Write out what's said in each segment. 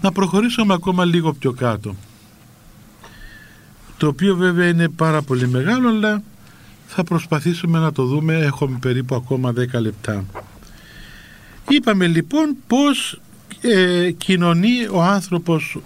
Να προχωρήσουμε ακόμα λίγο πιο κάτω, το οποίο βέβαια είναι πάρα πολύ μεγάλο, αλλά θα προσπαθήσουμε να το δούμε, έχουμε περίπου ακόμα 10 λεπτά. Είπαμε λοιπόν πως κοινωνεί ο άνθρωπος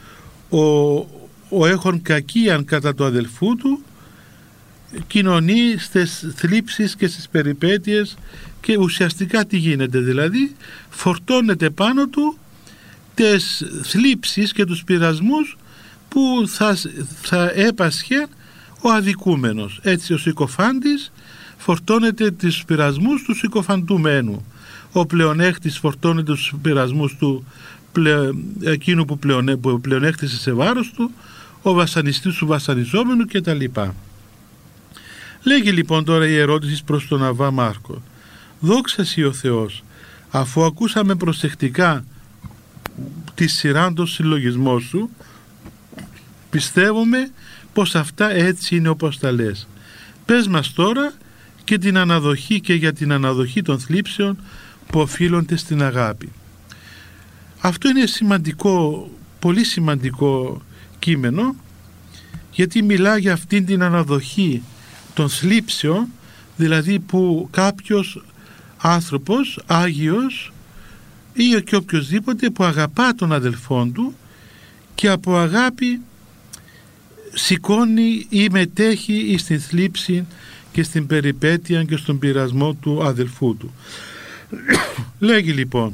ο έχων κακίαν κατά του αδελφού του, κοινωνεί στις θλίψεις και στις περιπέτειες, και ουσιαστικά τι γίνεται, δηλαδή φορτώνεται πάνω του τις θλίψεις και τους πειρασμούς που θα έπασχε ο αδικούμενος. Έτσι ο συκοφάντης φορτώνεται τους πειρασμούς του συκοφαντουμένου, ο πλεονέκτης φορτώνεται τους πειρασμούς του εκείνου που πλεονέκτησε σε βάρος του, ο βασανιστής του βασανιζόμενου κτλ. Λέγει λοιπόν τώρα η ερώτηση προς τον Αββά Μάρκο: «Δόξα σοι ο Θεός, αφού ακούσαμε προσεκτικά τη σειρά των συλλογισμών σου, πιστεύουμε πως αυτά έτσι είναι όπως τα λες. Πες μας τώρα και την αναδοχή και για την αναδοχή των θλίψεων που οφείλονται στην αγάπη». Αυτό είναι σημαντικό, πολύ σημαντικό κείμενο, γιατί μιλά για αυτήν την αναδοχή των θλίψεων, δηλαδή που κάποιος άνθρωπος, Άγιος ή και οποιοσδήποτε που αγαπά τον αδελφόν του και από αγάπη σηκώνει ή μετέχει στην θλίψη και στην περιπέτεια και στον πειρασμό του αδελφού του. Λέγει λοιπόν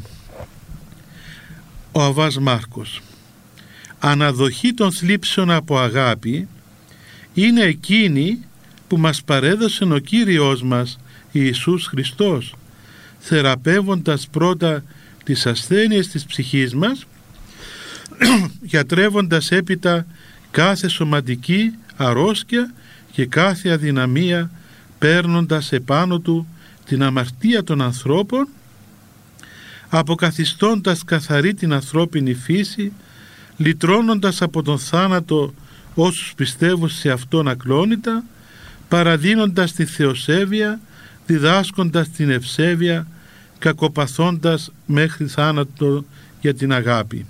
ο Αββάς Μάρκος: «Αναδοχή των θλίψεων από αγάπη είναι εκείνη που μας παρέδωσε ο Κύριος μας Ιησούς Χριστός, θεραπεύοντας πρώτα τις ασθένειες της ψυχής μας, γιατρεύοντας έπειτα κάθε σωματική αρρώσκια και κάθε αδυναμία, παίρνοντας επάνω του την αμαρτία των ανθρώπων, αποκαθιστώντας καθαρή την ανθρώπινη φύση, λυτρώνοντας από τον θάνατο όσους πιστεύουν σε αυτόν ακλόνητα, παραδίνοντας τη θεοσέβεια, διδάσκοντας την ευσέβεια, κακοπαθώντας μέχρι θάνατο για την αγάπη».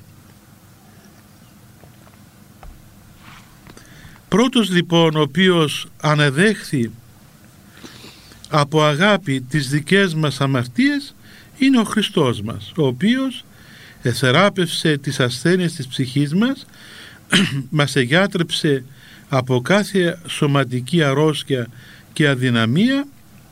Πρώτος λοιπόν ο οποίος αναδέχθη από αγάπη τις δικές μας αμαρτίες είναι ο Χριστός μας, ο οποίος εθεράπευσε τις ασθένειες της ψυχής μας, μας εγιάτρεψε από κάθε σωματική αρρώσκια και αδυναμία,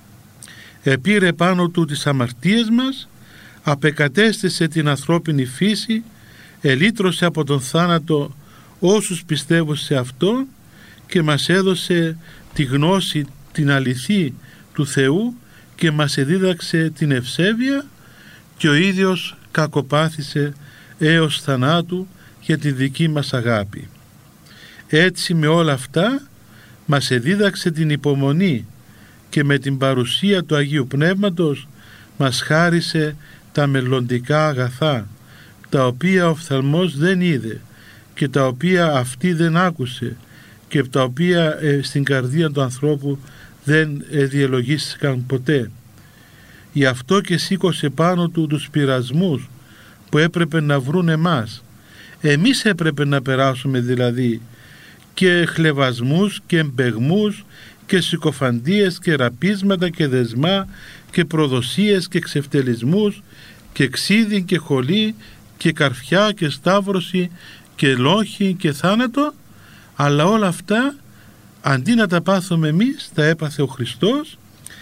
επήρε πάνω του τις αμαρτίες μας, απεκατέστησε την ανθρώπινη φύση, ελύτρωσε από τον θάνατο όσους πιστεύουν σε αυτό και μας έδωσε τη γνώση, την αληθή του Θεού και μας εδίδαξε την ευσέβεια, και ο ίδιος κακοπάθησε έως θανάτου για τη δική μας αγάπη. Έτσι με όλα αυτά μας εδίδαξε την υπομονή και με την παρουσία του Αγίου Πνεύματος μας χάρισε τα μελλοντικά αγαθά, τα οποία ο οφθαλμός δεν είδε και τα οποία αυτή δεν άκουσε και τα οποία στην καρδία του ανθρώπου δεν διελογίστηκαν ποτέ. Γι' αυτό και σήκωσε πάνω του τους πειρασμούς που έπρεπε να βρουν εμάς. Εμείς έπρεπε να περάσουμε δηλαδή και χλευασμούς και εμπεγμούς και συκοφαντίες και ραπίσματα και δεσμά και προδοσίες και ξεφτελισμούς και ξύδι και χολή και καρφιά και σταύρωση και λόγχη και θάνατο, αλλά όλα αυτά αντί να τα πάθουμε εμείς, τα έπαθε ο Χριστός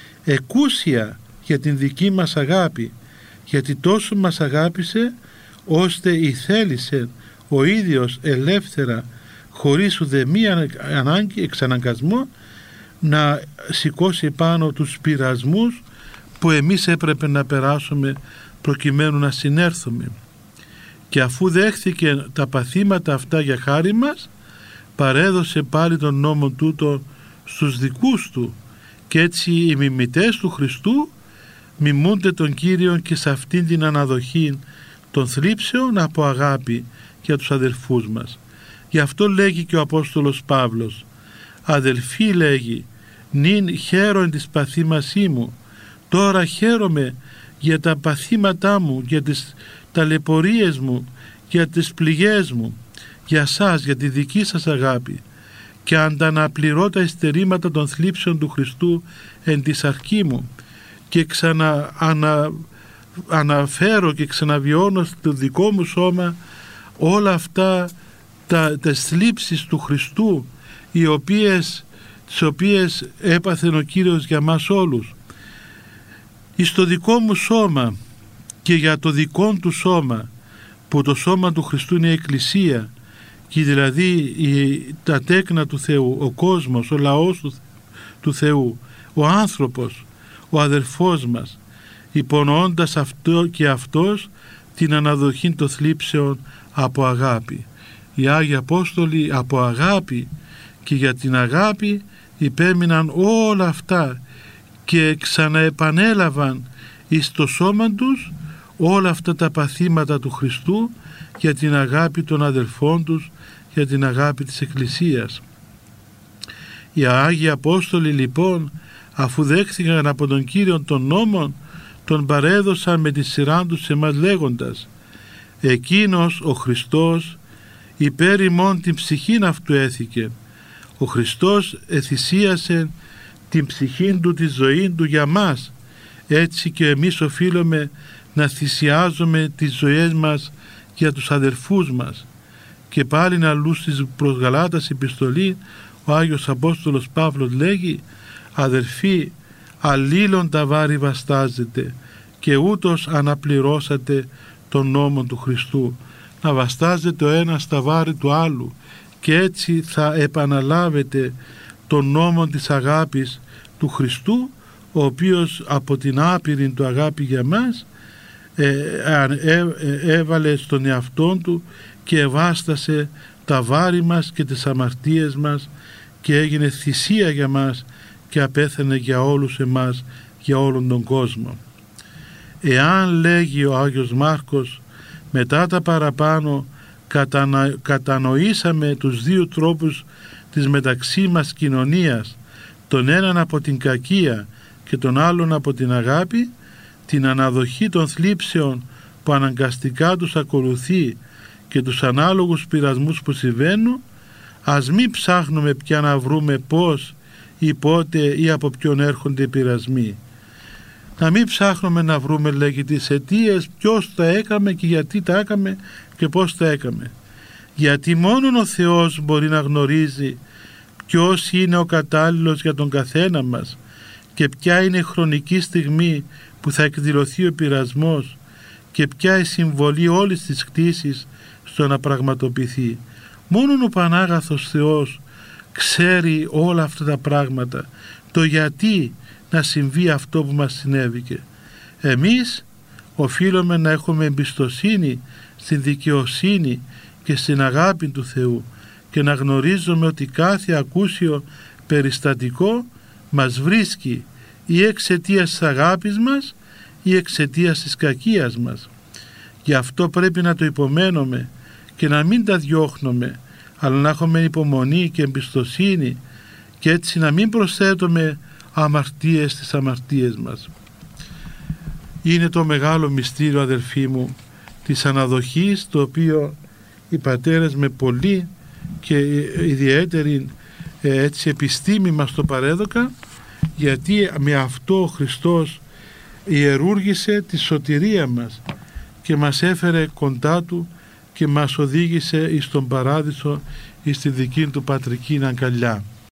εκούσια για την δική μας αγάπη, γιατί τόσο μας αγάπησε ώστε ηθέλησε ο ίδιος ελεύθερα, χωρίς ουδεμία ανάγκη, εξαναγκασμό, να σηκώσει πάνω τους πειρασμούς που εμείς έπρεπε να περάσουμε προκειμένου να συνέρθουμε. Και αφού δέχθηκε τα παθήματα αυτά για χάρη μας, παρέδωσε πάλι τον νόμο τούτο στους δικούς του, και έτσι οι μιμητές του Χριστού μιμούνται τον Κύριον και σε αυτήν την αναδοχή των θλίψεων από αγάπη για τους αδελφούς μας. Γι' αυτό λέγει και ο Απόστολος Παύλος: «Αδελφοί», λέγει, «νυν χαίρον της παθήμασή μου, τώρα χαίρομαι για τα παθήματά μου, για τις ταλαιπωρίες μου, για τις πληγές μου, για σας, για τη δική σας αγάπη, και ανταναπληρώ τα υστερήματα των θλίψεων του Χριστού εν της αρχή μου, και αναφέρω και ξαναβιώνω στο δικό μου σώμα όλα αυτά τις θλίψεις του Χριστού, τις οποίες έπαθε ο Κύριος για μας όλους. Εις το δικό μου σώμα και για το δικό του σώμα, που το σώμα του Χριστού είναι η Εκκλησία, και δηλαδή τα τέκνα του Θεού, ο κόσμος, ο λαός του Θεού, ο άνθρωπος, ο αδελφός μας, υπονοώντας αυτό και αυτός την αναδοχή των θλίψεων από αγάπη. Οι Άγιοι Απόστολοι από αγάπη και για την αγάπη υπέμειναν όλα αυτά και ξαναεπανέλαβαν εις το σώμα τους όλα αυτά τα παθήματα του Χριστού για την αγάπη των αδελφών τους, για την αγάπη της Εκκλησίας. Οι Άγιοι Απόστολοι λοιπόν, αφού δέχθηκαν από τον Κύριο των νόμων, τον παρέδωσαν με τη σειρά τους σε μας λέγοντας: «Εκείνος ο Χριστός υπέρ ημών την ψυχήν αυτού έθηκε». Ο Χριστός εθυσίασε την ψυχήν του, τη ζωή του για μας. Έτσι και εμείς οφείλουμε να θυσιάζουμε τις ζωές μας για τους αδελφούς μας. Και πάλι αλλού στις προς Γαλάτας επιστολή ο Άγιος Απόστολος Παύλος λέγει: «Αδελφοί, αλλήλων τα βάρη βαστάζετε και ούτως αναπληρώσατε τον νόμο του Χριστού». Να βαστάζετε ο ένας τα βάρη του άλλου και έτσι θα επαναλάβετε τον νόμο της αγάπης του Χριστού, ο οποίος από την άπειρη του αγάπη για μας έβαλε στον εαυτόν του και ευάστασε τα βάρη μας και τις αμαρτίες μας και έγινε θυσία για μας και απέθανε για όλους εμάς, για όλον τον κόσμο. Εάν, λέγει ο Άγιος Μάρκος, μετά τα παραπάνω κατανοήσαμε τους δύο τρόπους της μεταξύ μας κοινωνίας, τον έναν από την κακία και τον άλλον από την αγάπη, την αναδοχή των θλίψεων που αναγκαστικά τους ακολουθεί και τους ανάλογους πειρασμούς που συμβαίνουν, ας μην ψάχνουμε πια να βρούμε πώς ή πότε ή από ποιον έρχονται οι πειρασμοί. Να μην ψάχνουμε να βρούμε, λέγει, τις αιτίες, ποιος τα έκαμε και γιατί τα έκαμε και πώς τα έκαμε. Γιατί μόνο ο Θεός μπορεί να γνωρίζει ποιος είναι ο κατάλληλος για τον καθένα μας και ποια είναι η χρονική στιγμή που θα εκδηλωθεί ο πειρασμός και ποια η συμβολή όλης της κτήσης στο να πραγματοποιηθεί. Μόνο ο Πανάγαθος Θεός ξέρει όλα αυτά τα πράγματα, το γιατί να συμβεί αυτό που μας συνέβηκε. Εμείς οφείλουμε να έχουμε εμπιστοσύνη στην δικαιοσύνη και στην αγάπη του Θεού και να γνωρίζουμε ότι κάθε ακούσιο περιστατικό μας βρίσκει ή εξαιτίας της αγάπης μας ή εξαιτίας της κακίας μας. Γι' αυτό πρέπει να το υπομένουμε και να μην τα διώχνουμε, αλλά να έχουμε υπομονή και εμπιστοσύνη και έτσι να μην προσθέτουμε αμαρτίες στις αμαρτίες μας. Είναι το μεγάλο μυστήριο, αδελφοί μου, της αναδοχής, το οποίο οι πατέρες με πολύ και ιδιαίτερη επιστήμη μας το παρέδωκα, γιατί με αυτό ο Χριστός ιερούργησε τη σωτηρία μας και μας έφερε κοντά Του και μας οδήγησε εις τον Παράδεισο, εις τη δική Του πατρική αγκαλιά.